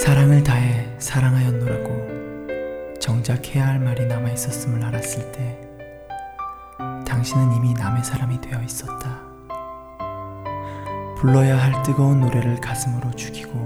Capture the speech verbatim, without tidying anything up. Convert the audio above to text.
사랑을 다해 사랑하였노라고 정작 해야 할 말이 남아있었음을 알았을 때 당신은 이미 남의 사람이 되어 있었다. 불러야 할 뜨거운 노래를 가슴으로 죽이고